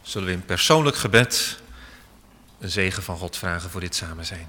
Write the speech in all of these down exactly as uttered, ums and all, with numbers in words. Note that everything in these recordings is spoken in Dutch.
zullen we in persoonlijk gebed een zegen van God vragen voor dit samen zijn.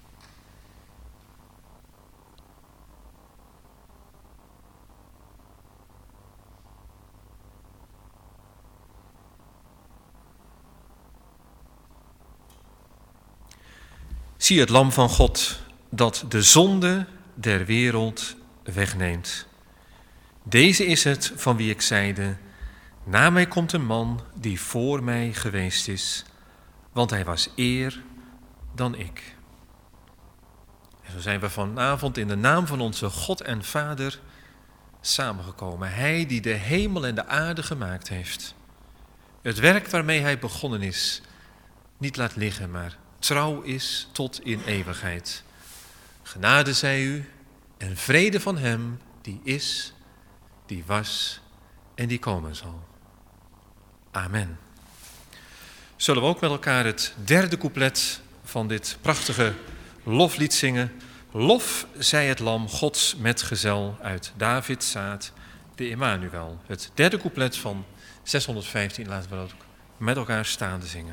Zie het lam van God dat de zonde der wereld wegneemt. Deze is het van wie ik zeide, na mij komt een man die voor mij geweest is, want hij was eer dan ik. En zo zijn we vanavond in de naam van onze God en Vader samengekomen. Hij die de hemel en de aarde gemaakt heeft. Het werk waarmee hij begonnen is, niet laat liggen, maar trouw is tot in eeuwigheid. Genade zij u en vrede van hem die is, die was en die komen zal. Amen. Zullen we ook met elkaar het derde couplet van dit prachtige loflied zingen. Lof zij het lam Gods metgezel uit Davids zaad, de Emmanuel. Het derde couplet van zeshonderdvijftien, laten we dat ook met elkaar staande zingen.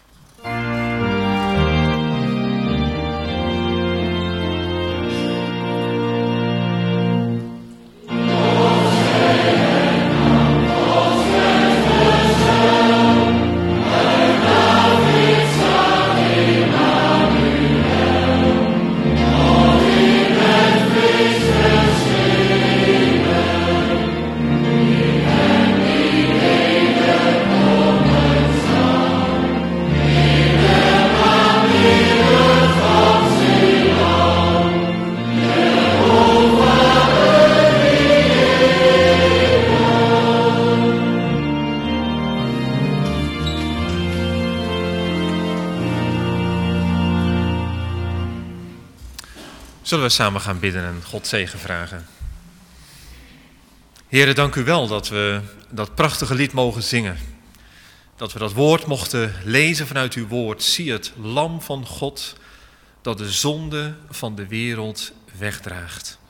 Zullen we samen gaan bidden en God zegen vragen. Heere, dank u wel dat we dat prachtige lied mogen zingen. Dat we dat woord mochten lezen vanuit uw woord. Zie het lam van God dat de zonde van de wereld wegdraagt.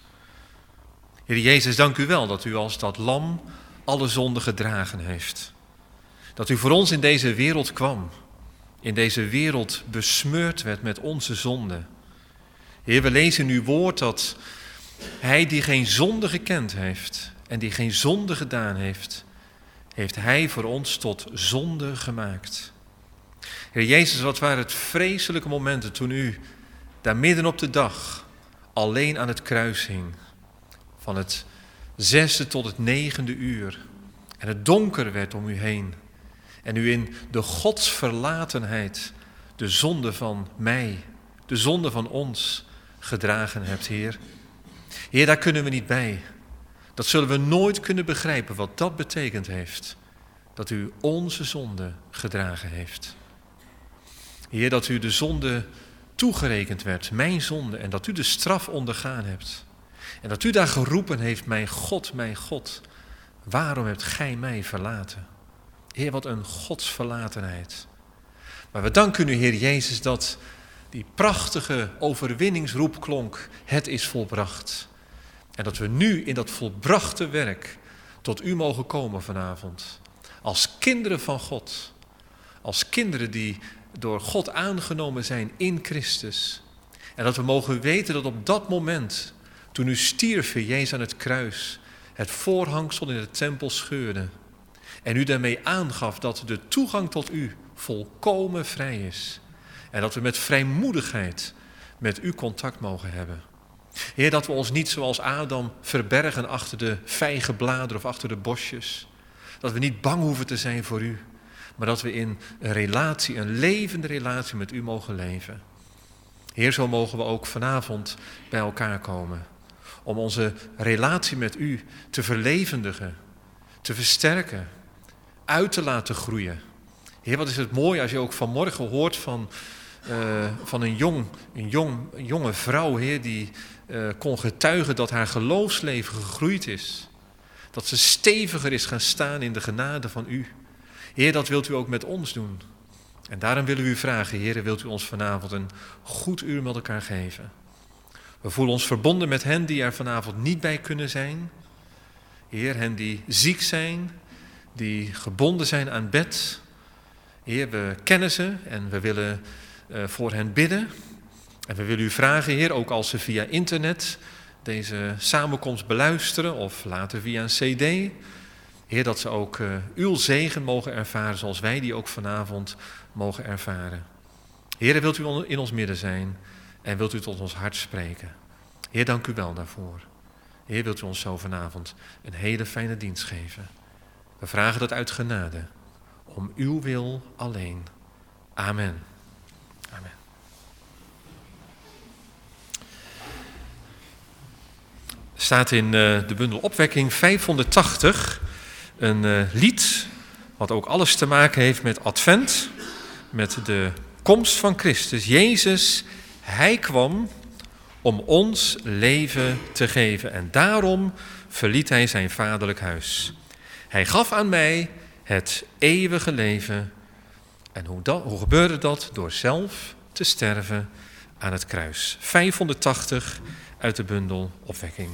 Heer Jezus, dank u wel dat u als dat lam alle zonde gedragen heeft. Dat u voor ons in deze wereld kwam. In deze wereld besmeurd werd met onze zonde. Heer, we lezen in uw woord dat hij die geen zonde gekend heeft en die geen zonde gedaan heeft, heeft hij voor ons tot zonde gemaakt. Heer Jezus, wat waren het vreselijke momenten toen u daar midden op de dag alleen aan het kruis hing. Van het zesde tot het negende uur. En het donker werd om u heen. En u in de godsverlatenheid de zonde van mij, de zonde van ons gedragen hebt, Heer. Heer, daar kunnen we niet bij. Dat zullen we nooit kunnen begrijpen wat dat betekend heeft. Dat u onze zonde gedragen heeft. Heer, dat u de zonde toegerekend werd, mijn zonde, en dat u de straf ondergaan hebt. En dat u daar geroepen heeft, mijn God, mijn God, waarom hebt gij mij verlaten? Heer, wat een godsverlatenheid. Maar we danken u, Heer Jezus, dat die prachtige overwinningsroep klonk, het is volbracht. En dat we nu in dat volbrachte werk tot u mogen komen vanavond. Als kinderen van God. Als kinderen die door God aangenomen zijn in Christus. En dat we mogen weten dat op dat moment, toen u stierf, Heer Jezus, aan het kruis, het voorhangsel in de tempel scheurde. En u daarmee aangaf dat de toegang tot u volkomen vrij is. En dat we met vrijmoedigheid met u contact mogen hebben. Heer, dat we ons niet zoals Adam verbergen achter de vijgenbladeren of achter de bosjes. Dat we niet bang hoeven te zijn voor u. Maar dat we in een relatie, een levende relatie met u mogen leven. Heer, zo mogen we ook vanavond bij elkaar komen. Om onze relatie met u te verlevendigen, te versterken, uit te laten groeien. Heer, wat is het mooi als je ook vanmorgen hoort van, uh, van een, jong, een, jong, een jonge vrouw, Heer, die uh, kon getuigen dat haar geloofsleven gegroeid is. Dat ze steviger is gaan staan in de genade van u. Heer, dat wilt u ook met ons doen. En daarom willen we u vragen, Heer, wilt u ons vanavond een goed uur met elkaar geven. We voelen ons verbonden met hen die er vanavond niet bij kunnen zijn. Heer, hen die ziek zijn, die gebonden zijn aan bed. Heer, we kennen ze en we willen uh, voor hen bidden. En we willen u vragen, Heer, ook als ze via internet deze samenkomst beluisteren of later via een cd. Heer, dat ze ook uh, uw zegen mogen ervaren zoals wij die ook vanavond mogen ervaren. Heer, wilt u in ons midden zijn en wilt u tot ons hart spreken. Heer, dank u wel daarvoor. Heer, wilt u ons zo vanavond een hele fijne dienst geven. We vragen dat uit genade, om uw wil alleen. Amen. Amen. Er staat in uh, de bundel Opwekking vijfhonderdtachtig een uh, lied wat ook alles te maken heeft met Advent, met de komst van Christus. Jezus, hij kwam om ons leven te geven en daarom verliet hij zijn vaderlijk huis. Hij gaf aan mij het eeuwige leven. En hoe, dat, hoe gebeurde dat? Door zelf te sterven aan het kruis. vijfhonderdtachtig uit de bundel Opwekking.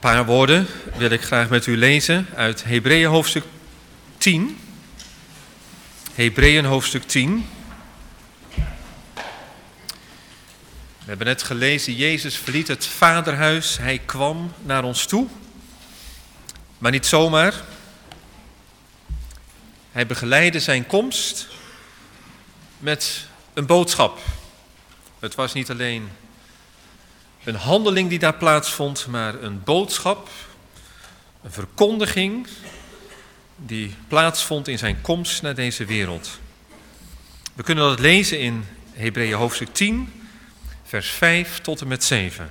paar woorden wil ik graag met u lezen uit Hebreeën hoofdstuk tien. Hebreeën hoofdstuk tien. We hebben net gelezen, Jezus verliet het vaderhuis, hij kwam naar ons toe. Maar niet zomaar. Hij begeleidde zijn komst met een boodschap. Het was niet alleen een handeling die daar plaatsvond, maar een boodschap, een verkondiging die plaatsvond in zijn komst naar deze wereld. We kunnen dat lezen in Hebreeën hoofdstuk tien, vers vijf tot en met zeven.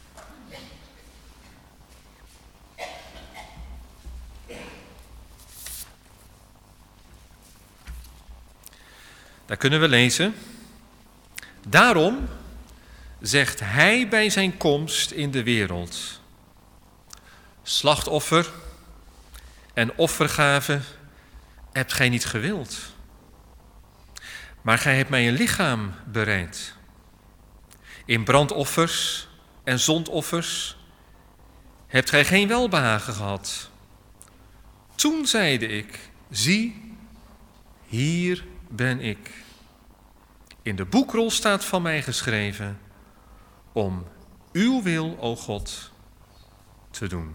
Daar kunnen we lezen: daarom zegt hij bij zijn komst in de wereld: slachtoffer en offergave hebt gij niet gewild, maar gij hebt mij een lichaam bereid. In brandoffers en zondoffers hebt gij geen welbehagen gehad. Toen zeide ik: zie, hier ben ik. In de boekrol staat van mij geschreven om uw wil, o God, te doen.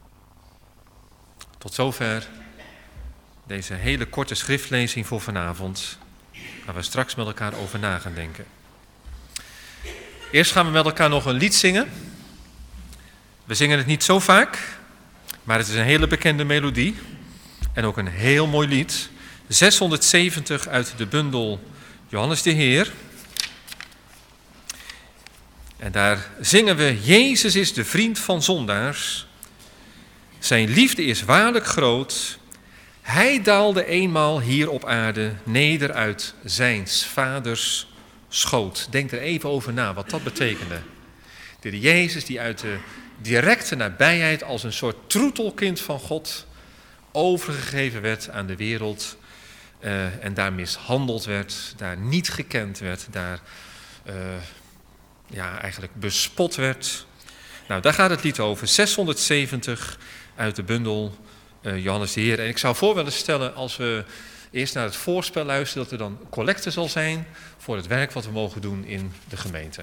Tot zover deze hele korte schriftlezing voor vanavond, waar we straks met elkaar over na gaan denken. Eerst gaan we met elkaar nog een lied zingen. We zingen het niet zo vaak, maar het is een hele bekende melodie en ook een heel mooi lied. zeshonderdzeventig uit de bundel Johannes de Heer. En daar zingen we: Jezus is de vriend van zondaars. Zijn liefde is waarlijk groot. Hij daalde eenmaal hier op aarde neder uit zijns vaders schoot. Denk er even over na wat dat betekende. De Jezus die uit de directe nabijheid als een soort troetelkind van God overgegeven werd aan de wereld. Uh, en daar mishandeld werd, daar niet gekend werd, daar uh, ja, eigenlijk bespot werd. Nou, daar gaat het lied over. zeshonderdzeventig uit de bundel uh, Johannes de Heer. En ik zou voor willen stellen, als we eerst naar het voorspel luisteren, dat er dan collecte zal zijn voor het werk wat we mogen doen in de gemeente.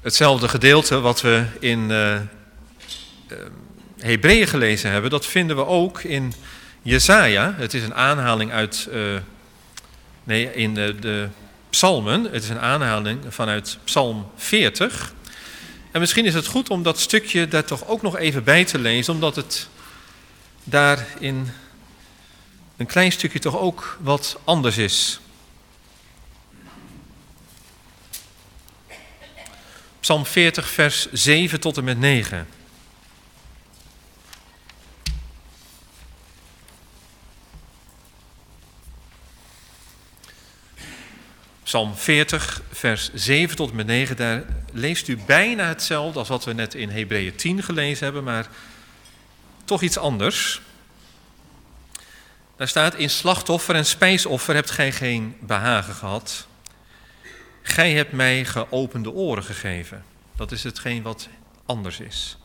Hetzelfde gedeelte wat we in uh, uh, Hebreeën gelezen hebben, dat vinden we ook in Jesaja. Het is een aanhaling uit, uh, nee, in de, de psalmen. Het is een aanhaling vanuit Psalm veertig. En misschien is het goed om dat stukje daar toch ook nog even bij te lezen, omdat het daar in een klein stukje toch ook wat anders is. Psalm veertig, vers zeven tot en met negen. Psalm veertig, vers zeven tot en met negen, daar leest u bijna hetzelfde als wat we net in Hebreeën tien gelezen hebben, maar toch iets anders. Daar staat: in slachtoffer en spijsoffer hebt gij geen behagen gehad. Gij hebt mij geopende oren gegeven. Dat is hetgeen wat anders is.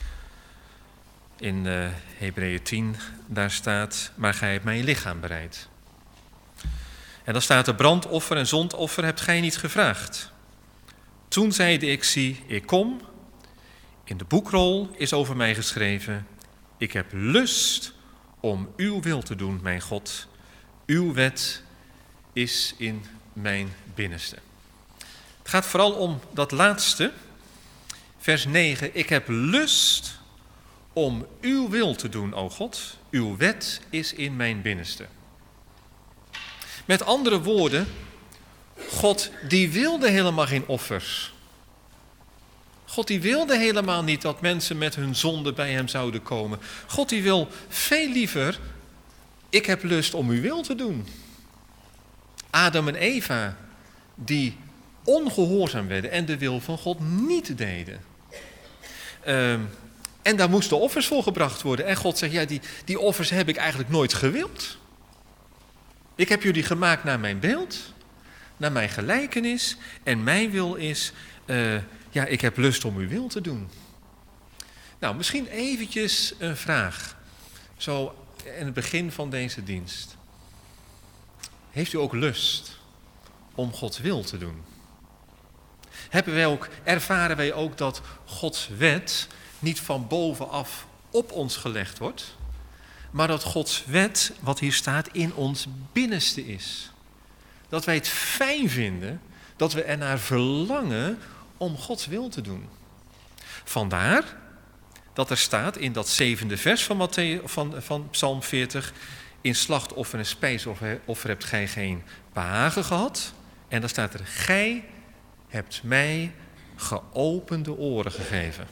In uh, Hebreeën tien, daar staat: maar gij hebt mijn lichaam bereid. En dan staat er: brandoffer en zondoffer hebt gij niet gevraagd. Toen zeide ik, zie, ik kom. In de boekrol is over mij geschreven: ik heb lust om uw wil te doen, mijn God. Uw wet is in mijn binnenste. Het gaat vooral om dat laatste, vers negen. Ik heb lust om uw wil te doen, o God. Uw wet is in mijn binnenste. Met andere woorden, God die wilde helemaal geen offers. God die wilde helemaal niet dat mensen met hun zonde bij hem zouden komen. God die wil veel liever: ik heb lust om uw wil te doen. Adam en Eva die ongehoorzaam werden en de wil van God niet deden. Uh, en daar moesten offers voor gebracht worden. En God zegt: ja, die, die offers heb ik eigenlijk nooit gewild. Ik heb jullie gemaakt naar mijn beeld, naar mijn gelijkenis. En mijn wil is, uh, ja, ik heb lust om uw wil te doen. Nou, misschien eventjes een vraag. Zo in het begin van deze dienst. Heeft u ook lust om Gods wil te doen? Hebben wij ook, ervaren wij ook dat Gods wet niet van bovenaf op ons gelegd wordt, maar dat Gods wet, wat hier staat, in ons binnenste is? Dat wij het fijn vinden, dat we ernaar verlangen om Gods wil te doen. Vandaar dat er staat in dat zevende vers van, Matthäus, van, van Psalm veertig... in slachtoffer en spijsoffer hebt gij geen behagen gehad. En dan staat er: gij hebt mij geopende oren gegeven.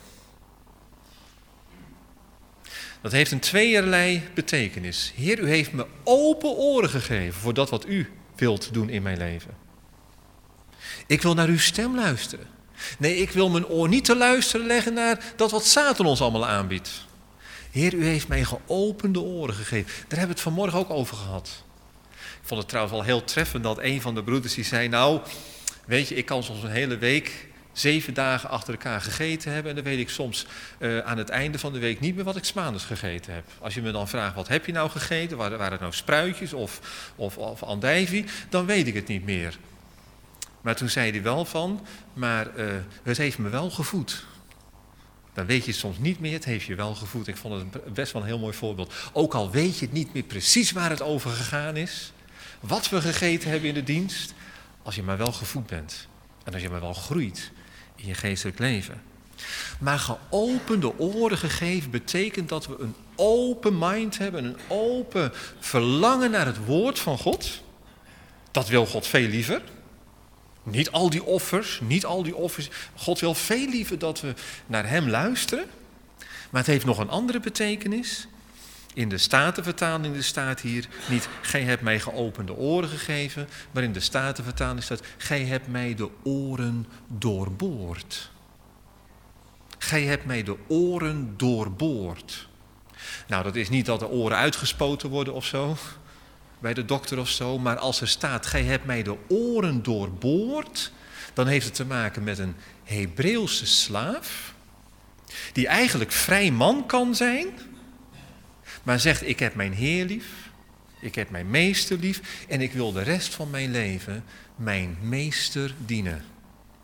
Dat heeft een tweeërlei betekenis. Heer, u heeft me open oren gegeven voor dat wat u wilt doen in mijn leven. Ik wil naar uw stem luisteren. Nee, ik wil mijn oor niet te luisteren leggen naar dat wat Satan ons allemaal aanbiedt. Heer, u heeft mij geopende oren gegeven. Daar hebben we het vanmorgen ook over gehad. Ik vond het trouwens wel heel treffend dat een van de broeders die zei: nou, weet je, ik kan soms een hele week zeven dagen achter elkaar gegeten hebben en dan weet ik soms uh, aan het einde van de week niet meer wat ik 's maandags gegeten heb. Als je me dan vraagt: wat heb je nou gegeten? Waren, waren het nou spruitjes of, of, of andijvie? Dan weet ik het niet meer. Maar toen zei hij wel van: maar uh, het heeft me wel gevoed. Dan weet je het soms niet meer, het heeft je wel gevoed. Ik vond het best wel een heel mooi voorbeeld. Ook al weet je het niet meer precies waar het over gegaan is, wat we gegeten hebben in de dienst, als je maar wel gevoed bent. En als je maar wel groeit in je geestelijk leven. Maar geopende oren gegeven betekent dat we een open mind hebben, een open verlangen naar het woord van God. Dat wil God veel liever. Niet al die offers, niet al die offers. God wil veel liever dat we naar hem luisteren. Maar het heeft nog een andere betekenis. In de Statenvertaling staat hier niet: gij hebt mij geopende oren gegeven. Maar in de Statenvertaling staat: gij hebt mij de oren doorboord. Gij hebt mij de oren doorboord. Nou, dat is niet dat de oren uitgespoten worden of zo, bij de dokter of zo. Maar als er staat: gij hebt mij de oren doorboord, dan heeft het te maken met een Hebreeuwse slaaf, die eigenlijk vrij man kan zijn, maar zegt: ik heb mijn Heer lief, ik heb mijn meester lief en ik wil de rest van mijn leven mijn meester dienen.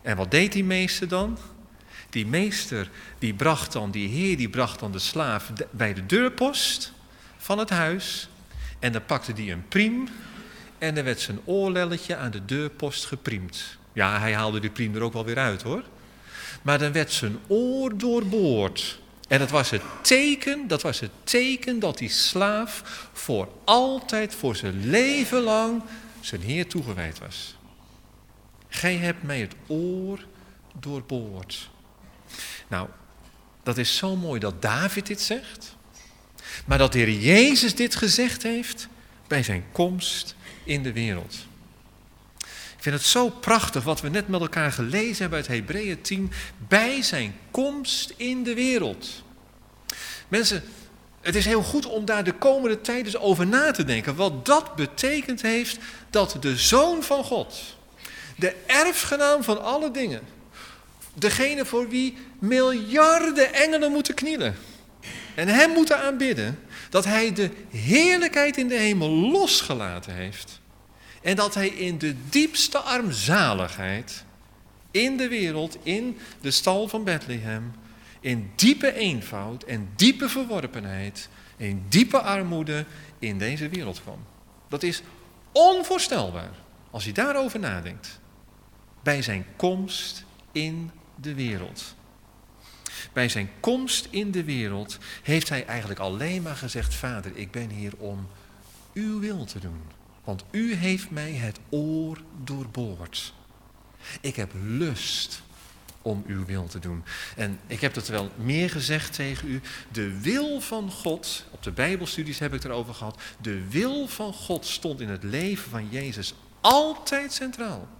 En wat deed die meester dan? Die meester, die bracht dan, die heer, die bracht dan de slaaf bij de deurpost van het huis. En dan pakte die een priem en dan werd zijn oorlelletje aan de deurpost gepriemd. Ja, hij haalde die priem er ook wel weer uit hoor. Maar dan werd zijn oor doorboord. En dat was het teken, dat was het teken dat die slaaf voor altijd, voor zijn leven lang, zijn Heer toegewijd was. Gij hebt mij het oor doorboord. Nou, dat is zo mooi dat David dit zegt. Maar dat de Heer Jezus dit gezegd heeft bij zijn komst in de wereld. Ik vind het zo prachtig wat we net met elkaar gelezen hebben uit Hebreeën tien. Bij zijn komst in de wereld. Mensen, het is heel goed om daar de komende tijd dus over na te denken. Wat dat betekend heeft dat de Zoon van God, de erfgenaam van alle dingen, degene voor wie miljarden engelen moeten knielen en hem moeten aanbidden, dat hij de heerlijkheid in de hemel losgelaten heeft. En dat hij in de diepste armzaligheid in de wereld, in de stal van Bethlehem, in diepe eenvoud en diepe verworpenheid, in diepe armoede in deze wereld kwam. Dat is onvoorstelbaar als je daarover nadenkt. Bij zijn komst in de wereld. Bij zijn komst in de wereld heeft hij eigenlijk alleen maar gezegd: Vader, ik ben hier om uw wil te doen. Want u heeft mij het oor doorboord. Ik heb lust om uw wil te doen. En ik heb het wel meer gezegd tegen u. De wil van God, op de Bijbelstudies heb ik het erover gehad. De wil van God stond in het leven van Jezus altijd centraal.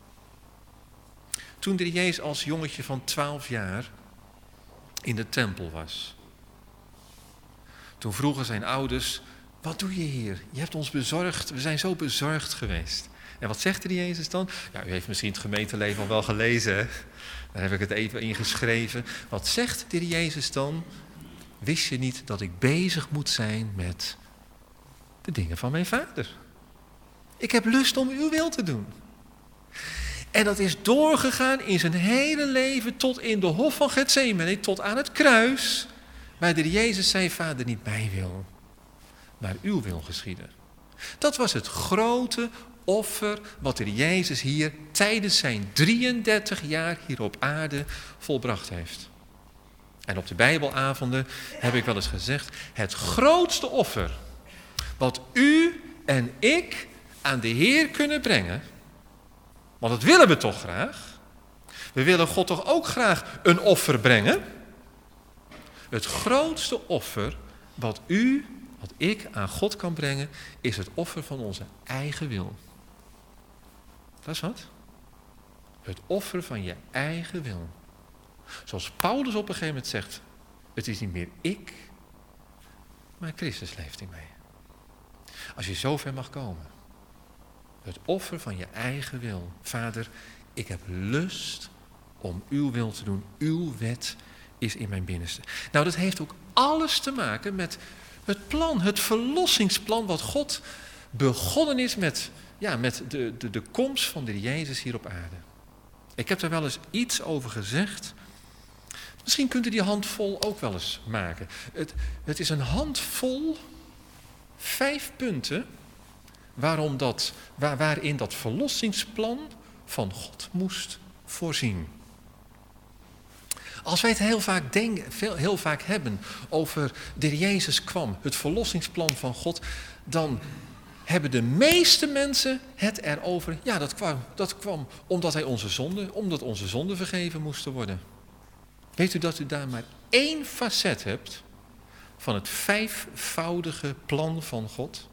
Toen de Jezus als jongetje van twaalf jaar in de tempel was. Toen vroegen zijn ouders: wat doe je hier? Je hebt ons bezorgd. We zijn zo bezorgd geweest. En wat zegt de Jezus dan? Ja, u heeft misschien het gemeenteleven al wel gelezen. Hè? Daar heb ik het even ingeschreven. Wat zegt de Jezus dan? Wist je niet dat ik bezig moet zijn met de dingen van mijn Vader? Ik heb lust om uw wil te doen. En dat is doorgegaan in zijn hele leven tot in de hof van Getsemane, tot aan het kruis. Waar de Jezus zei: Vader, niet mijn wil, maar uw wil geschieden. Dat was het grote offer wat de Jezus hier tijdens zijn drieëndertig jaar hier op aarde volbracht heeft. En op de Bijbelavonden heb ik wel eens gezegd: het grootste offer wat u en ik aan de Heer kunnen brengen, want dat willen we toch graag. We willen God toch ook graag een offer brengen. Het grootste offer wat u, wat ik aan God kan brengen, is het offer van onze eigen wil. Dat is wat? Het offer van je eigen wil. Zoals Paulus op een gegeven moment zegt: het is niet meer ik, maar Christus leeft in mij. Als je zo ver mag komen. Het offer van je eigen wil. Vader, ik heb lust om uw wil te doen. Uw wet is in mijn binnenste. Nou, dat heeft ook alles te maken met het plan, het verlossingsplan wat God begonnen is met, ja, met de, de, de komst van de Jezus hier op aarde. Ik heb daar wel eens iets over gezegd. Misschien kunt u die handvol ook wel eens maken. Het, het is een handvol, vijf punten, waarom dat, waar, waarin dat verlossingsplan van God moest voorzien. Als wij het heel vaak, denken, veel, heel vaak hebben over de Heer Jezus kwam, het verlossingsplan van God, dan hebben de meeste mensen het erover. Ja, dat kwam, dat kwam omdat hij onze zonde, omdat onze zonden vergeven moesten worden. Weet u dat u daar maar één facet hebt van het vijfvoudige plan van God?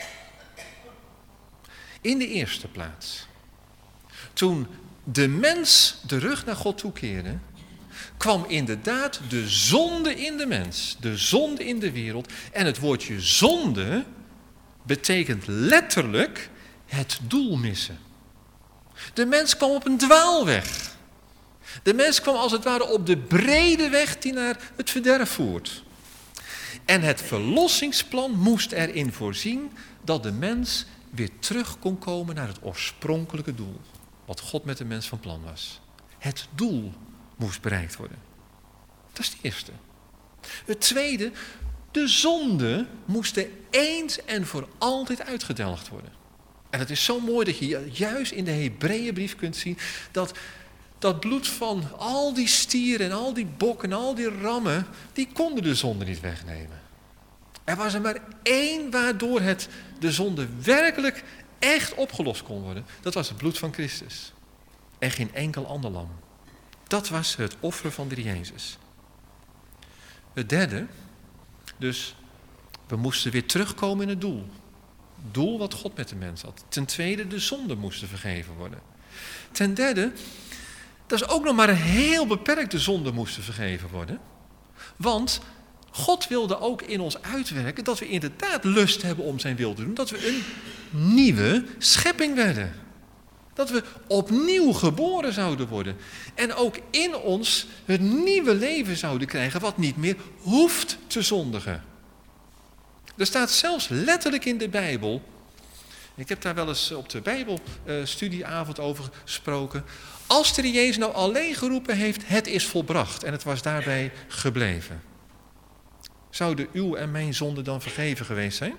In de eerste plaats, toen de mens de rug naar God toekeerde, kwam inderdaad de zonde in de mens, de zonde in de wereld. En het woordje zonde betekent letterlijk het doel missen. De mens kwam op een dwaalweg. De mens kwam als het ware op de brede weg die naar het verderf voert. En het verlossingsplan moest erin voorzien dat de mens weer terug kon komen naar het oorspronkelijke doel. Wat God met de mens van plan was. het doel moest bereikt worden. Dat is het eerste. Het tweede, de zonde moest eens en voor altijd uitgedelgd worden. En het is zo mooi dat je juist in de Hebreeënbrief kunt zien dat dat bloed van al die stieren en al die bokken en al die rammen, die konden de zonde niet wegnemen. Er was er maar één waardoor het, de zonde werkelijk echt opgelost kon worden. Dat was het bloed van Christus. En geen enkel ander lam. Dat was het offer van de Jezus. Het derde, dus we moesten weer terugkomen in het doel. Het doel wat God met de mens had. Ten tweede, de zonden moesten vergeven worden. Ten derde, dat is ook nog maar een heel beperkte zonde moesten vergeven worden. Want God wilde ook in ons uitwerken dat we inderdaad lust hebben om zijn wil te doen. Dat we een nieuwe schepping werden. Dat we opnieuw geboren zouden worden. En ook in ons het nieuwe leven zouden krijgen wat niet meer hoeft te zondigen. Er staat zelfs letterlijk in de Bijbel, ik heb daar wel eens op de Bijbelstudieavond over gesproken. Als de Jezus nou alleen geroepen heeft, het is volbracht. En het was daarbij gebleven. Zouden uw en mijn zonden dan vergeven geweest zijn?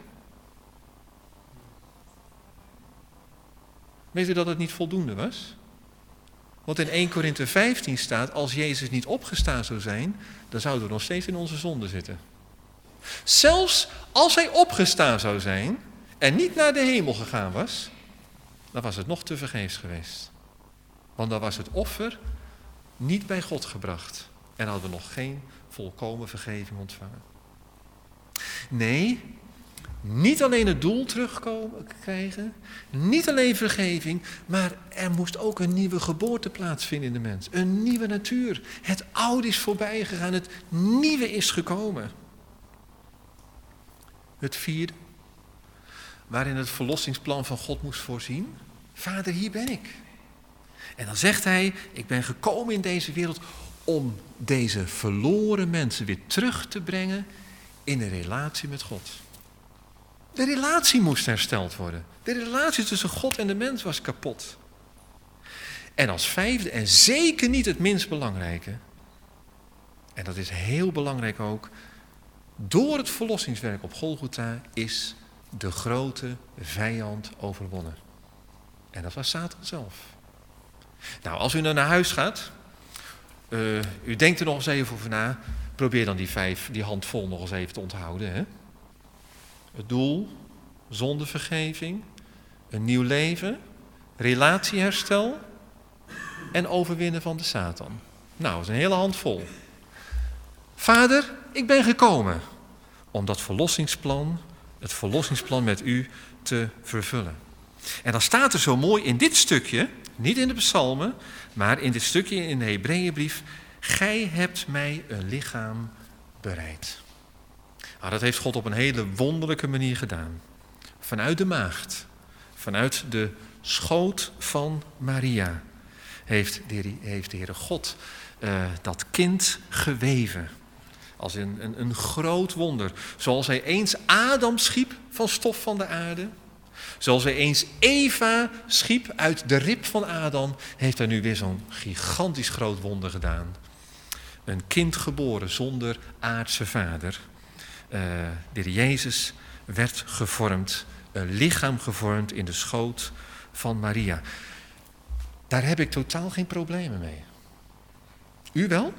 Weet u dat het niet voldoende was? Want in eerste Korinthe vijftien staat, als Jezus niet opgestaan zou zijn, dan zouden we nog steeds in onze zonde zitten. Zelfs als hij opgestaan zou zijn en niet naar de hemel gegaan was, dan was het nog te vergeefs geweest. Want dan was het offer niet bij God gebracht en hadden we nog geen volkomen vergeving ontvangen. Nee, niet alleen het doel terugkomen krijgen, niet alleen vergeving, maar er moest ook een nieuwe geboorte plaatsvinden in de mens. Een nieuwe natuur. Het oude is voorbij gegaan, het nieuwe is gekomen. Het vierde, waarin het verlossingsplan van God moest voorzien. Vader, hier ben ik. En dan zegt hij, ik ben gekomen in deze wereld om deze verloren mensen weer terug te brengen in een relatie met God. De relatie moest hersteld worden. De relatie tussen God en de mens was kapot. En als vijfde, en zeker niet het minst belangrijke, en dat is heel belangrijk ook, door het verlossingswerk op Golgotha is de grote vijand overwonnen. En dat was Satan zelf. Nou, als u nou naar huis gaat, uh, u denkt er nog eens even over na, probeer dan die vijf, die handvol nog eens even te onthouden. Hè? Het doel, zondevergeving, een nieuw leven, relatieherstel en overwinnen van de Satan. Nou, dat is een hele handvol. Vader, ik ben gekomen om dat verlossingsplan, het verlossingsplan met u te vervullen. En dan staat er zo mooi in dit stukje, niet in de psalmen, maar in dit stukje in de Hebreeënbrief, gij hebt mij een lichaam bereid. Nou, dat heeft God op een hele wonderlijke manier gedaan. Vanuit de maagd, vanuit de schoot van Maria, heeft de, heeft de Heere God uh, dat kind geweven. Als een, een, een groot wonder. Zoals hij eens Adam schiep van stof van de aarde. Zoals hij eens Eva schiep uit de rib van Adam, heeft hij nu weer zo'n gigantisch groot wonder gedaan. Een kind geboren zonder aardse vader. Uh, de Heer Jezus werd gevormd, een lichaam gevormd in de schoot van Maria. Daar heb ik totaal geen problemen mee. U wel?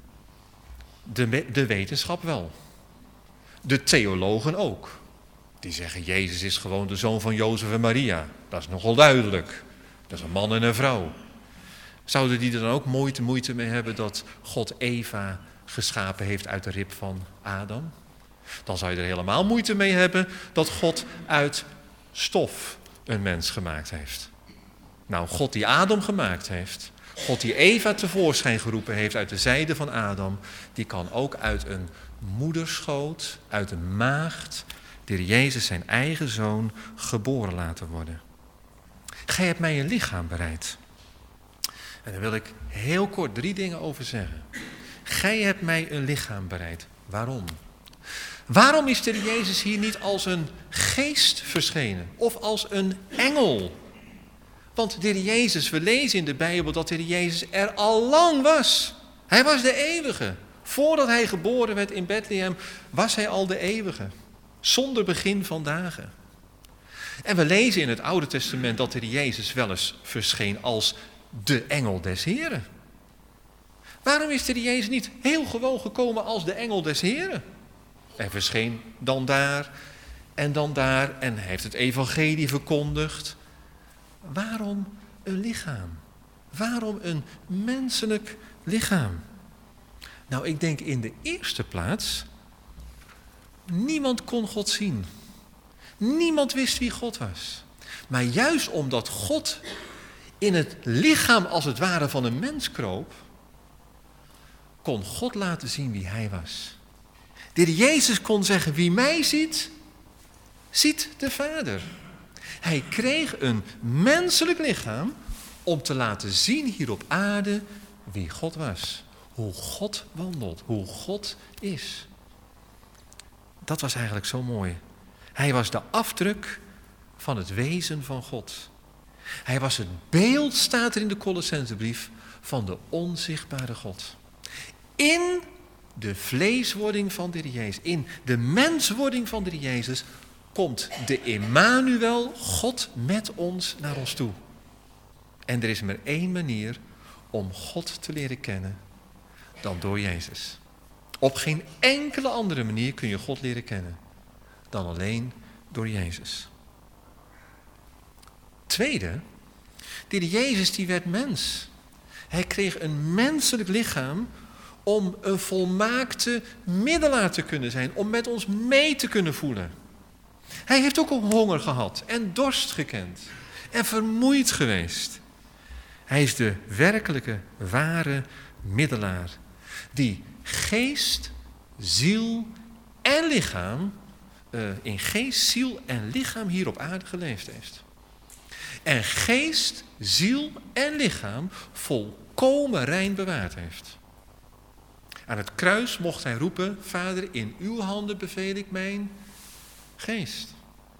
De, de wetenschap wel. De theologen ook. Die zeggen, Jezus is gewoon de zoon van Jozef en Maria. Dat is nogal duidelijk. Dat is een man en een vrouw. Zouden die er dan ook moeite, moeite mee hebben dat God Eva geschapen heeft uit de rib van Adam? Dan zou je er helemaal moeite mee hebben dat God uit stof een mens gemaakt heeft. Nou, God die Adam gemaakt heeft, God die Eva tevoorschijn geroepen heeft uit de zijde van Adam, die kan ook uit een moederschoot, uit een maagd, de Heer Jezus zijn eigen zoon geboren laten worden. Gij hebt mij een lichaam bereid. En daar wil ik heel kort drie dingen over zeggen. Gij hebt mij een lichaam bereid. Waarom? Waarom is de Heer Jezus hier niet als een geest verschenen? Of als een engel? Want de Heer Jezus, we lezen in de Bijbel dat de Heer Jezus er al lang was. Hij was de eeuwige. Voordat hij geboren werd in Bethlehem was hij al de eeuwige. Zonder begin van dagen. En we lezen in het Oude Testament dat de Heer Jezus wel eens verscheen als de engel des Heren. Waarom is de Heer Jezus niet heel gewoon gekomen als de engel des Heren? Hij verscheen dan daar en dan daar en hij heeft het evangelie verkondigd. Waarom een lichaam? Waarom een menselijk lichaam? Nou, ik denk in de eerste plaats, niemand kon God zien. Niemand wist wie God was. Maar juist omdat God in het lichaam als het ware van een mens kroop, kon God laten zien wie hij was. De Heer Jezus kon zeggen, wie mij ziet, ziet de Vader. Hij kreeg een menselijk lichaam om te laten zien hier op aarde wie God was. Hoe God wandelt, hoe God is. Dat was eigenlijk zo mooi. Hij was de afdruk van het wezen van God. Hij was het beeld, staat er in de Colossensebrief, van de onzichtbare God. In de vleeswording van de Heer Jezus, in de menswording van de Heer Jezus, komt de Emmanuel, God met ons, naar ons toe. En er is maar één manier om God te leren kennen dan door Jezus. Op geen enkele andere manier kun je God leren kennen dan alleen door Jezus. Tweede, de Heer Jezus die werd mens. Hij kreeg een menselijk lichaam om een volmaakte middelaar te kunnen zijn, om met ons mee te kunnen voelen. Hij heeft ook een honger gehad en dorst gekend en vermoeid geweest. Hij is de werkelijke, ware middelaar die geest, ziel en lichaam, uh, in geest, ziel en lichaam hier op aarde geleefd heeft. En geest, ziel en lichaam volkomen rein bewaard heeft. Aan het kruis mocht hij roepen, Vader, in uw handen beveel ik mijn geest.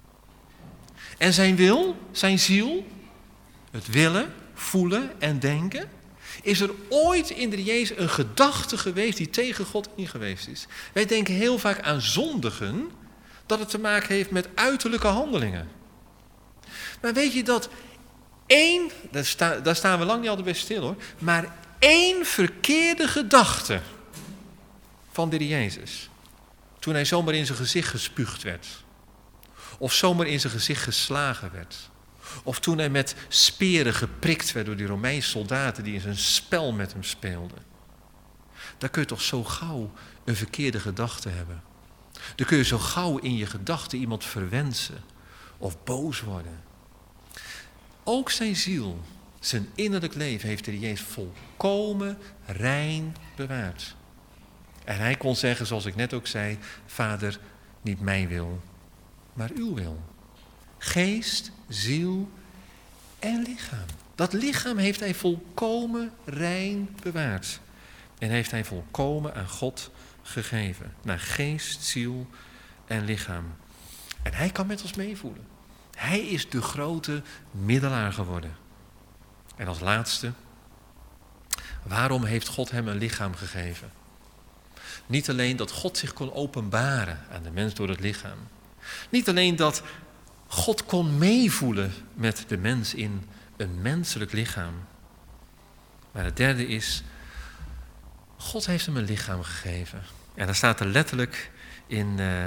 En zijn wil, zijn ziel, het willen, voelen en denken, is er ooit in de Jezus een gedachte geweest die tegen God ingeweest is. Wij denken heel vaak aan zondigen, dat het te maken heeft met uiterlijke handelingen. Maar weet je dat één, daar, sta, daar staan we lang niet altijd bij stil hoor, maar één verkeerde gedachte van de Jezus, toen hij zomaar in zijn gezicht gespuugd werd, of zomaar in zijn gezicht geslagen werd, of toen hij met speren geprikt werd door die Romeinse soldaten die in zijn spel met hem speelden. Daar kun je toch zo gauw een verkeerde gedachte hebben. Dan kun je zo gauw in je gedachten iemand verwensen of boos worden. Ook zijn ziel, zijn innerlijk leven heeft de Jezus volkomen rein bewaard. En hij kon zeggen, zoals ik net ook zei, Vader, niet mijn wil, maar uw wil. Geest, ziel en lichaam. Dat lichaam heeft hij volkomen rein bewaard. En heeft hij volkomen aan God gegeven. Naar geest, ziel en lichaam. En hij kan met ons meevoelen. Hij is de grote middelaar geworden. En als laatste, waarom heeft God hem een lichaam gegeven? Niet alleen dat God zich kon openbaren aan de mens door het lichaam. Niet alleen dat God kon meevoelen met de mens in een menselijk lichaam. Maar het derde is, God heeft hem een lichaam gegeven. En daar staat er letterlijk in, uh,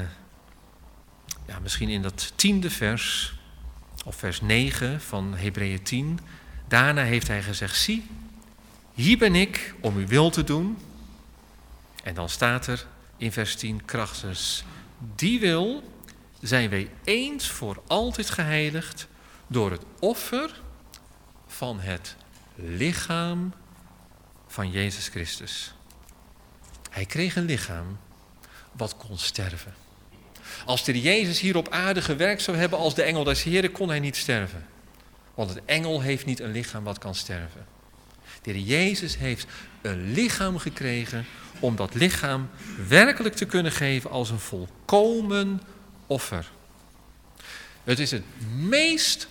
ja, misschien in dat tiende vers, of vers negen van Hebreeën tien. Daarna heeft hij gezegd, zie, hier ben ik om uw wil te doen. En dan staat er in vers tien, krachtens die wil zijn wij eens voor altijd geheiligd door het offer van het lichaam van Jezus Christus. Hij kreeg een lichaam wat kon sterven. Als de Jezus hier op aarde gewerkt zou hebben als de engel des Heren, kon hij niet sterven. Want het engel heeft niet een lichaam wat kan sterven. De Jezus heeft een lichaam gekregen om dat lichaam werkelijk te kunnen geven als een volkomen offer. Het is het meest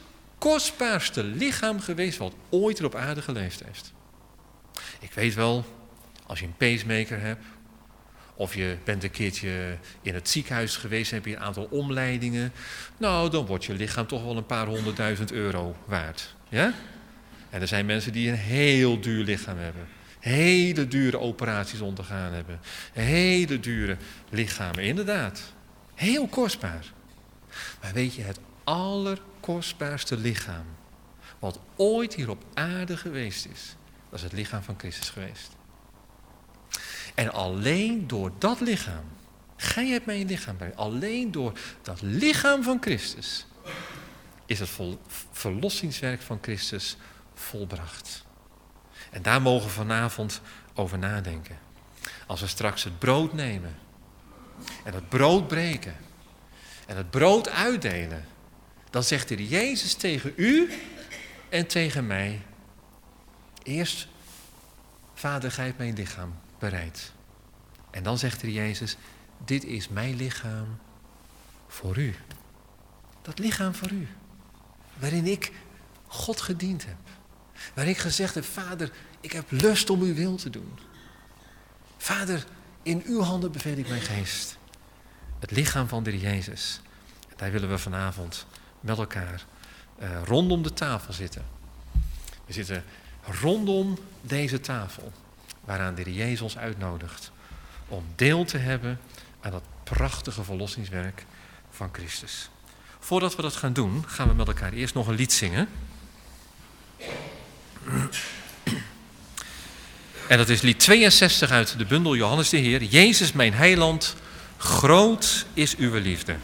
kostbaarste lichaam geweest wat ooit er op aarde geleefd heeft. Ik weet wel, als je een pacemaker hebt, of je bent een keertje in het ziekenhuis geweest, heb je een aantal omleidingen, nou, dan wordt je lichaam toch wel een paar honderdduizend euro waard. Ja? En er zijn mensen die een heel duur lichaam hebben. Hele dure operaties ondergaan hebben. Hele dure lichamen, inderdaad. Heel kostbaar. Maar weet je, het allerkostbaarste lichaam wat ooit hier op aarde geweest is, dat is het lichaam van Christus geweest. En alleen door dat lichaam, gij hebt mij een lichaam bij, alleen door dat lichaam van Christus is het vol, verlossingswerk van Christus volbracht. En daar mogen we vanavond over nadenken. Als we straks het brood nemen en het brood breken en het brood uitdelen, dan zegt de Heer Jezus tegen u en tegen mij: eerst, Vader, gij hebt mijn lichaam bereid. En dan zegt de Heer Jezus: dit is mijn lichaam voor u. Dat lichaam voor u, waarin ik God gediend heb. Waarin ik gezegd heb: Vader, ik heb lust om uw wil te doen. Vader, in uw handen beveel ik mijn geest. Het lichaam van de Heer Jezus. En daar willen we vanavond met elkaar uh, rondom de tafel zitten. We zitten rondom deze tafel, waaraan de Heer Jezus ons uitnodigt om deel te hebben aan dat prachtige verlossingswerk van Christus. Voordat we dat gaan doen, gaan we met elkaar eerst nog een lied zingen. En dat is lied tweeënzestig uit de bundel Johannes de Heer. Jezus mijn heiland, groot is uw liefde.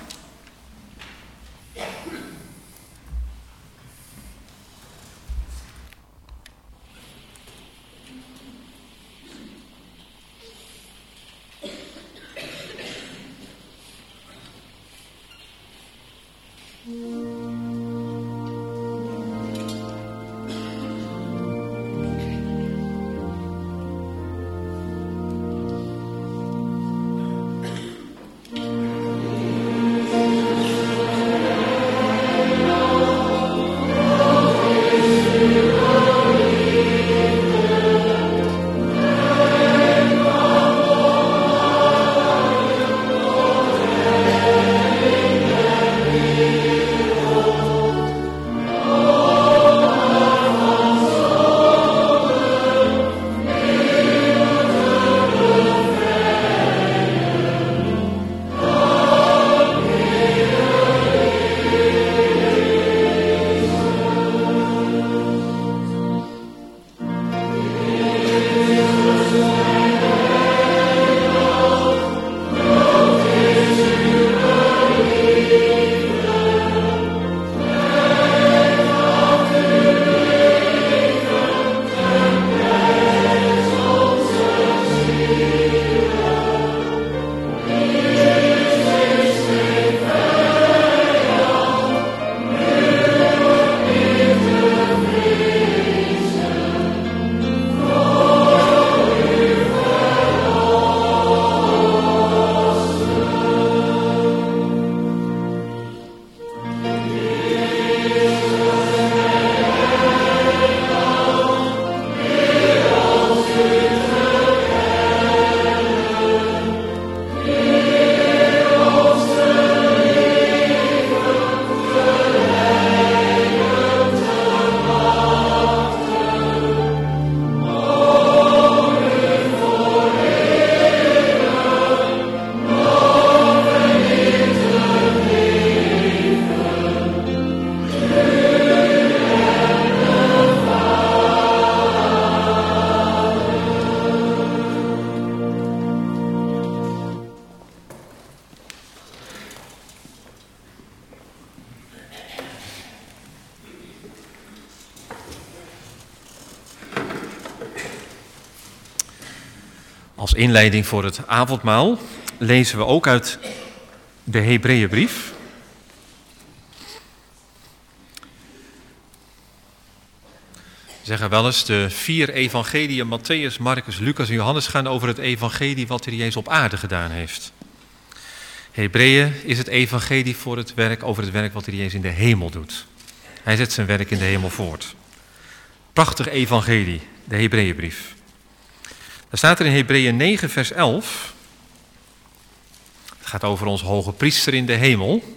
Als inleiding voor het avondmaal lezen we ook uit de Hebreeënbrief. Zeggen wel eens, de vier evangeliën, Mattheüs, Marcus, Lucas en Johannes, gaan over het evangelie wat de Heer Jezus op aarde gedaan heeft. Hebreeën is het evangelie voor het werk, over het werk wat de Heer Jezus in de hemel doet. Hij zet zijn werk in de hemel voort. Prachtig evangelie, de Hebreeënbrief. Daar staat er in Hebreeën negen vers elf. Het gaat over ons hoge priester in de hemel.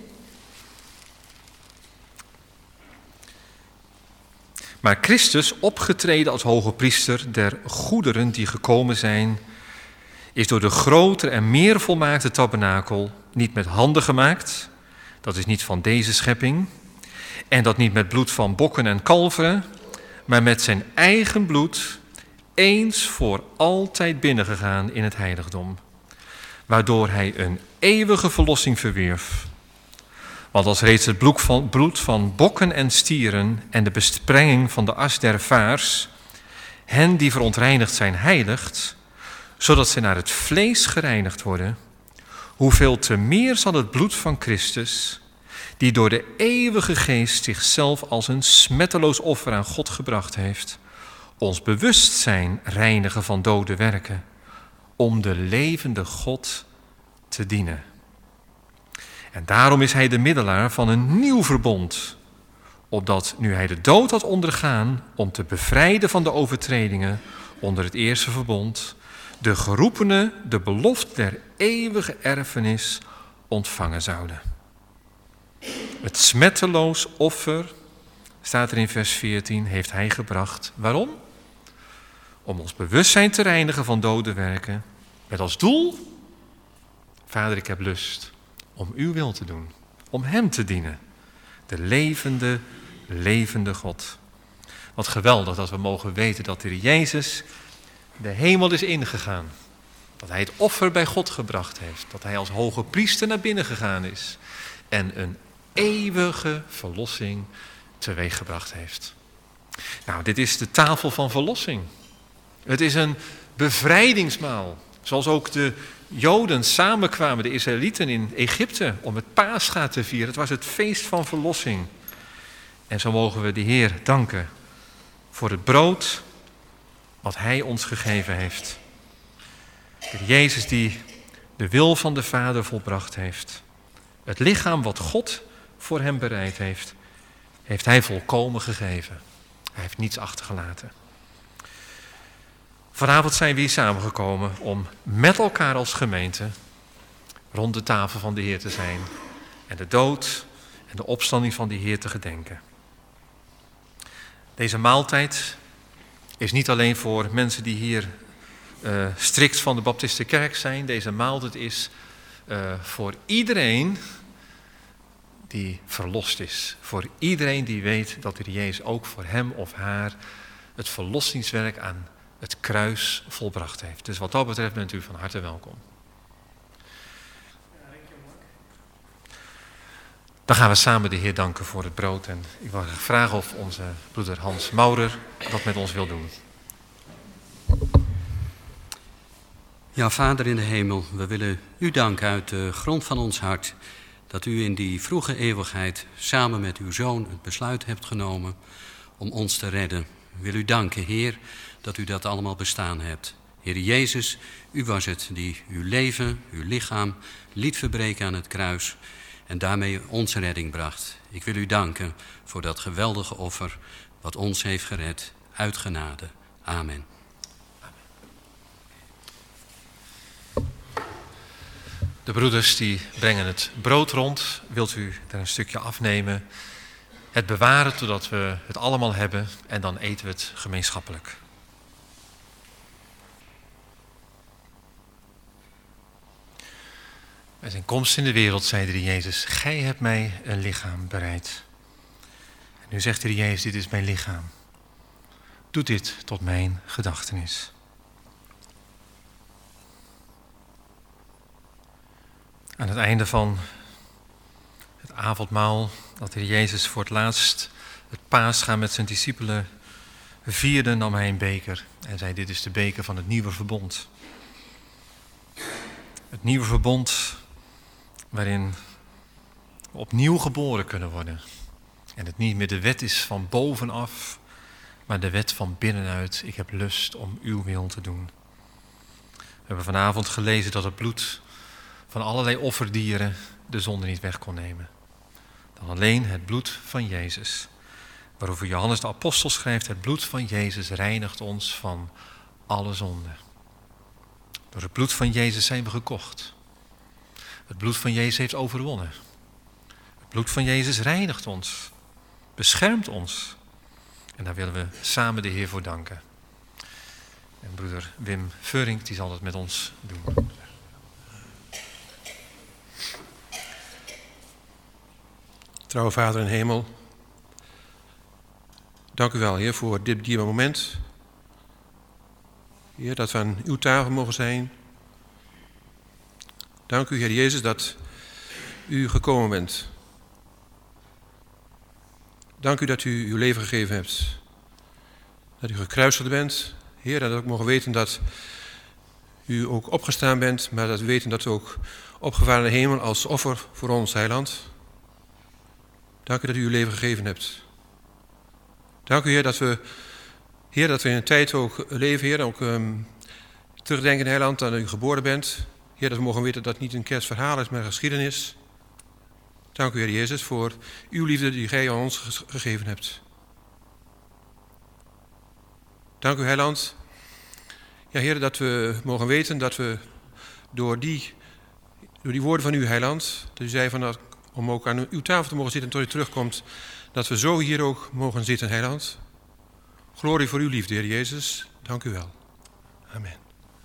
Maar Christus, opgetreden als hoge priester der goederen die gekomen zijn, is door de grotere en meer volmaakte tabernakel niet met handen gemaakt, dat is niet van deze schepping, en dat niet met bloed van bokken en kalveren, maar met zijn eigen bloed eens voor altijd binnengegaan in het heiligdom, waardoor hij een eeuwige verlossing verwierf. Want als reeds het bloed van, bloed van bokken en stieren en de besprenging van de as der vaars hen die verontreinigd zijn heiligt, zodat ze naar het vlees gereinigd worden, hoeveel te meer zal het bloed van Christus, die door de eeuwige geest zichzelf als een smetteloos offer aan God gebracht heeft, ons bewustzijn reinigen van dode werken, om de levende God te dienen. En daarom is hij de middelaar van een nieuw verbond, opdat nu hij de dood had ondergaan om te bevrijden van de overtredingen onder het eerste verbond, de geroepenen de belofte der eeuwige erfenis ontvangen zouden. Het smetteloos offer, staat er in vers veertien, heeft hij gebracht. Waarom? Om ons bewustzijn te reinigen van dode werken, met als doel, Vader, ik heb lust om uw wil te doen, om hem te dienen, de levende, levende God. Wat geweldig dat we mogen weten dat de Heer Jezus de hemel is ingegaan, dat hij het offer bij God gebracht heeft, dat hij als hoge priester naar binnen gegaan is en een eeuwige verlossing teweeggebracht heeft. Nou, dit is de tafel van verlossing. Het is een bevrijdingsmaal, zoals ook de Joden samenkwamen, de Israëlieten in Egypte, om het Pascha te vieren. Het was het feest van verlossing. En zo mogen we de Heer danken voor het brood wat hij ons gegeven heeft. De Jezus die de wil van de Vader volbracht heeft. Het lichaam wat God voor hem bereid heeft, heeft hij volkomen gegeven. Hij heeft niets achtergelaten. Vanavond zijn we hier samengekomen om met elkaar als gemeente rond de tafel van de Heer te zijn en de dood en de opstanding van de Heer te gedenken. Deze maaltijd is niet alleen voor mensen die hier uh, strikt van de Baptistenkerk zijn. Deze maaltijd is uh, voor iedereen die verlost is. Voor iedereen die weet dat de Jezus ook voor hem of haar het verlossingswerk aan het kruis volbracht heeft. Dus wat dat betreft bent u van harte welkom. Dan gaan we samen de Heer danken voor het brood. En ik wil graag vragen of onze broeder Hans Maurer dat met ons wil doen. Ja, Vader in de hemel, we willen u danken uit de grond van ons hart dat u in die vroege eeuwigheid samen met uw Zoon het besluit hebt genomen om ons te redden. We willen u danken, Heer, dat u dat allemaal bestaan hebt. Heer Jezus, u was het die uw leven, uw lichaam liet verbreken aan het kruis en daarmee onze redding bracht. Ik wil u danken voor dat geweldige offer wat ons heeft gered, uit genade. Amen. De broeders die brengen het brood rond. Wilt u er een stukje afnemen? Het bewaren totdat we het allemaal hebben en dan eten we het gemeenschappelijk. Bij zijn komst in de wereld zei de Jezus, gij hebt mij een lichaam bereid. En nu zegt de Jezus, dit is mijn lichaam. Doe dit tot mijn gedachtenis. Aan het einde van het avondmaal, dat de Heer Jezus voor het laatst het Pascha met zijn discipelen vierde, nam hij een beker en zei, dit is de beker van het nieuwe verbond. Het nieuwe verbond waarin we opnieuw geboren kunnen worden. En het niet meer de wet is van bovenaf, maar de wet van binnenuit. Ik heb lust om uw wil te doen. We hebben vanavond gelezen dat het bloed van allerlei offerdieren de zonde niet weg kon nemen. Dan alleen het bloed van Jezus. waarover Johannes de apostel schrijft: het bloed van Jezus reinigt ons van alle zonde. Door het bloed van Jezus zijn we gekocht. Het bloed van Jezus heeft overwonnen. Het bloed van Jezus reinigt ons, beschermt ons. En daar willen we samen de Heer voor danken. En broeder Wim Veurink, die zal dat met ons doen. Trouwe Vader in hemel, dank u wel, Heer, voor dit dierbare moment. Heer, dat we aan uw tafel mogen zijn. Dank u, Heer Jezus, dat u gekomen bent. Dank u dat u uw leven gegeven hebt. Dat u gekruisigd bent. Heer, dat we ook mogen weten dat u ook opgestaan bent, maar dat we weten dat u ook opgevaren in de hemel als offer voor ons, Heiland. Dank u dat u uw leven gegeven hebt. Dank u, Heer, dat we, Heer, dat we in een tijd ook leven, Heer, ook um, terugdenken, Heiland, dat u geboren bent. Heer, dat we mogen weten dat het niet een kerstverhaal is, maar een geschiedenis. Dank u, Heer Jezus, voor uw liefde die gij aan ons gegeven hebt. Dank u, Heiland. Ja, Heer, dat we mogen weten dat we door die, door die woorden van u, Heiland, dat u zei van dat, om ook aan uw tafel te mogen zitten tot u terugkomt, dat we zo hier ook mogen zitten, Heiland. Glorie voor uw liefde, Heer Jezus. Dank u wel. Amen.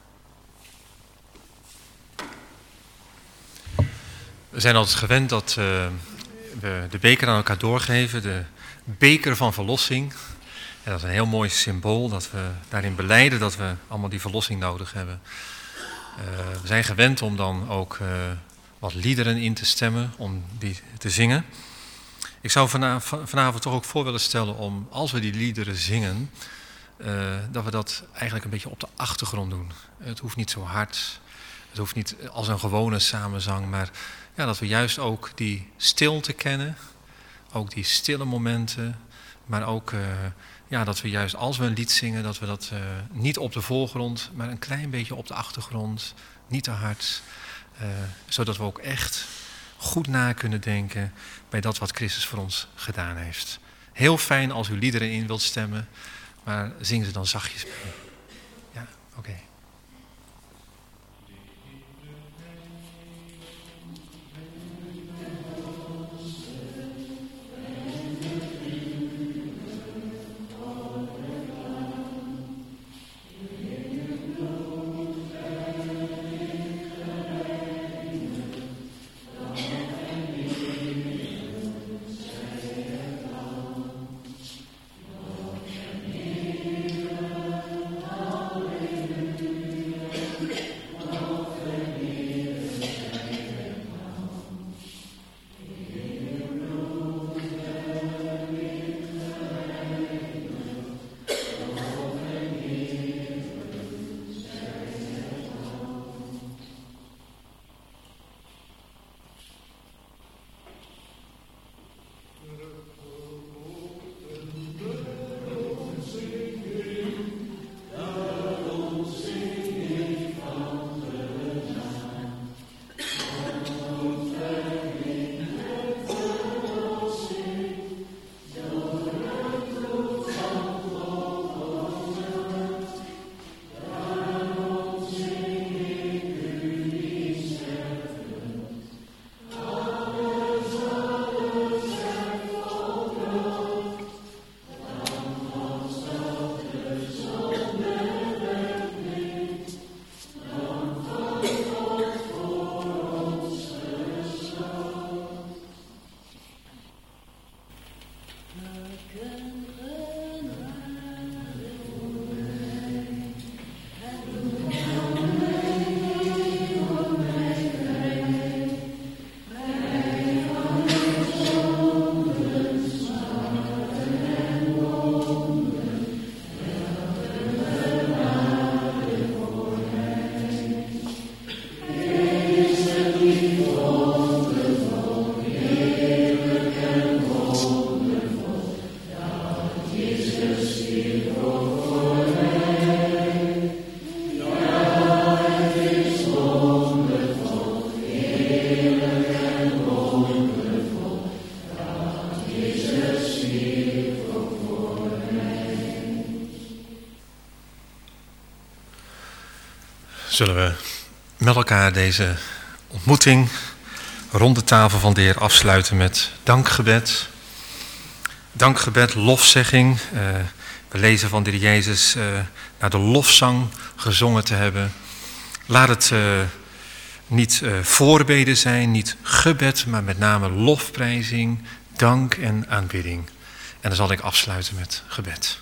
We zijn altijd gewend dat uh, we de beker aan elkaar doorgeven, de beker van verlossing. En dat is een heel mooi symbool, dat we daarin belijden dat we allemaal die verlossing nodig hebben. Uh, we zijn gewend om dan ook uh, wat liederen in te stemmen, om die te zingen. Ik zou vanavond, vanavond toch ook voor willen stellen om, als we die liederen zingen, uh, dat we dat eigenlijk een beetje op de achtergrond doen. Het hoeft niet zo hard, het hoeft niet als een gewone samenzang, maar ja, dat we juist ook die stilte kennen, ook die stille momenten, maar ook uh, ja, dat we juist als we een lied zingen, dat we dat uh, niet op de voorgrond, maar een klein beetje op de achtergrond, niet te hard, uh, zodat we ook echt goed na kunnen denken bij dat wat Christus voor ons gedaan heeft. Heel fijn als u liederen in wilt stemmen, maar zing ze dan zachtjes mee. Ja, oké. Okay. Zullen we met elkaar deze ontmoeting rond de tafel van de Heer afsluiten met dankgebed. Dankgebed, lofzegging. Uh, we lezen van de Heer Jezus uh, naar de lofzang gezongen te hebben. Laat het uh, niet uh, voorbeden zijn, niet gebed, maar met name lofprijzing, dank en aanbidding. En dan zal ik afsluiten met gebed.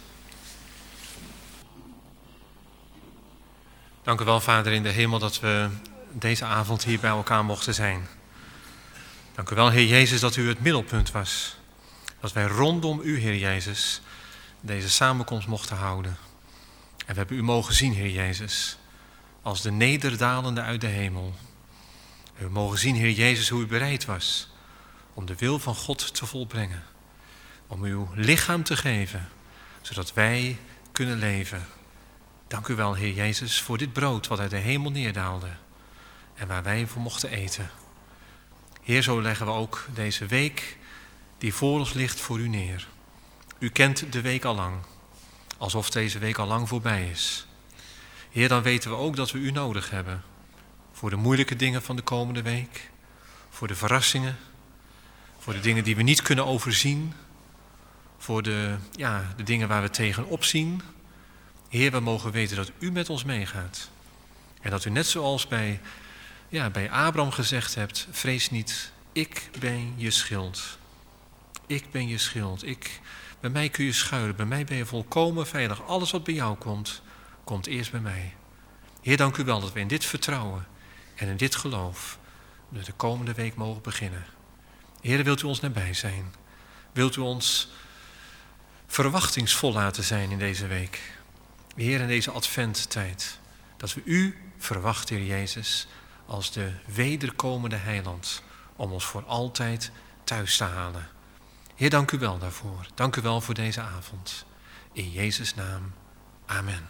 Dank u wel, Vader in de hemel, dat we deze avond hier bij elkaar mochten zijn. Dank u wel, Heer Jezus, dat u het middelpunt was. Dat wij rondom u, Heer Jezus, deze samenkomst mochten houden. En we hebben u mogen zien, Heer Jezus, als de nederdalende uit de hemel. We hebben mogen zien, Heer Jezus, hoe u bereid was om de wil van God te volbrengen. Om uw lichaam te geven, zodat wij kunnen leven. Dank u wel, Heer Jezus, voor dit brood wat uit de hemel neerdaalde en waar wij voor mochten eten. Heer, zo leggen we ook deze week die voor ons ligt voor u neer. U kent de week al lang, alsof deze week al lang voorbij is. Heer, dan weten we ook dat we u nodig hebben voor de moeilijke dingen van de komende week, voor de verrassingen, voor de dingen die we niet kunnen overzien, voor de, ja, de dingen waar we tegenop zien. Heer, we mogen weten dat u met ons meegaat. En dat u net zoals bij, ja, bij Abraham gezegd hebt, vrees niet, ik ben je schild. Ik ben je schild. Ik, bij mij kun je schuilen, bij mij ben je volkomen veilig. Alles wat bij jou komt, komt eerst bij mij. Heer, dank u wel dat we in dit vertrouwen en in dit geloof de komende week mogen beginnen. Heer, wilt u ons nabij zijn? Wilt u ons verwachtingsvol laten zijn in deze week? Heer, in deze adventtijd, dat we u verwachten, Heer Jezus, als de wederkomende heiland, om ons voor altijd thuis te halen. Heer, dank u wel daarvoor. Dank u wel voor deze avond. In Jezus' naam. Amen.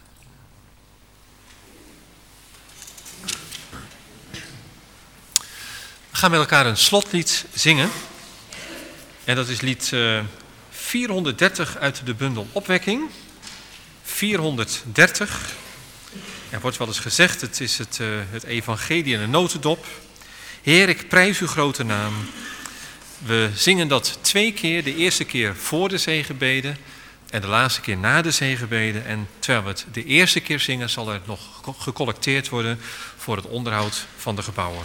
We gaan met elkaar een slotlied zingen. En dat is lied uh, vierhonderddertig uit de bundel Opwekking. vierhonderddertig. Er wordt wel eens gezegd, het is het, uh, het evangelie in een notendop. Heer, ik prijs uw grote naam. We zingen dat twee keer, de eerste keer voor de zegenbeden en de laatste keer na de zegenbeden. En terwijl we het de eerste keer zingen, zal er nog gecollecteerd worden voor het onderhoud van de gebouwen.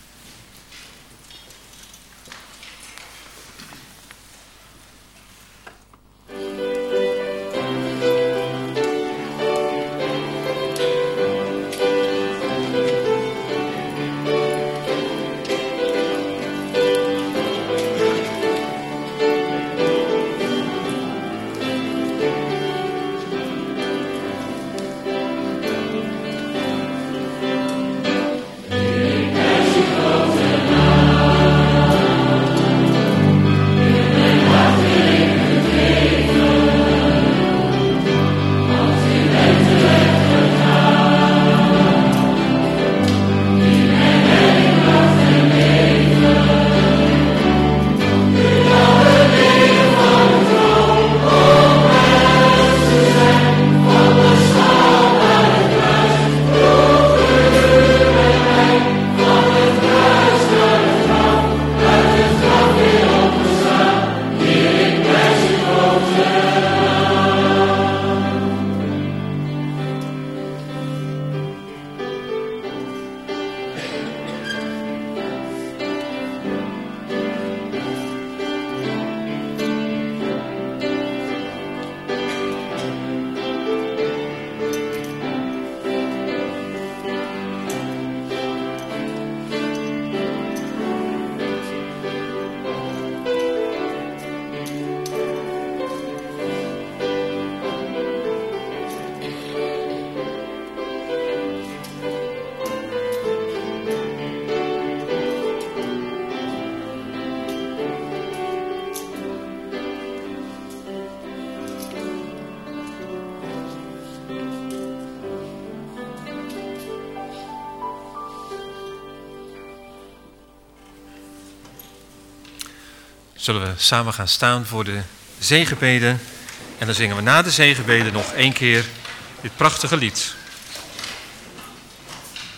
Zullen we samen gaan staan voor de zegenbeden. En dan zingen we na de zegenbeden nog één keer dit prachtige lied.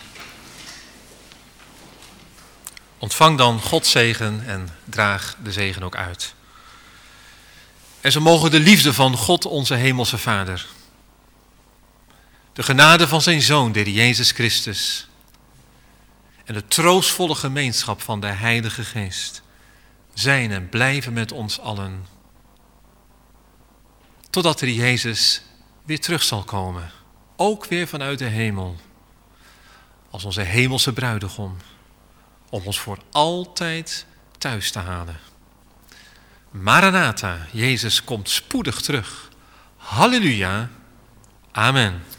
Ontvang dan Gods zegen en draag de zegen ook uit. En zo mogen de liefde van God, onze hemelse Vader, de genade van zijn Zoon, de Heer Jezus Christus, en de troostvolle gemeenschap van de Heilige Geest zijn en blijven met ons allen, totdat de Jezus weer terug zal komen, ook weer vanuit de hemel, als onze hemelse bruidegom, om ons voor altijd thuis te halen. Maranatha, Jezus komt spoedig terug. Halleluja, amen.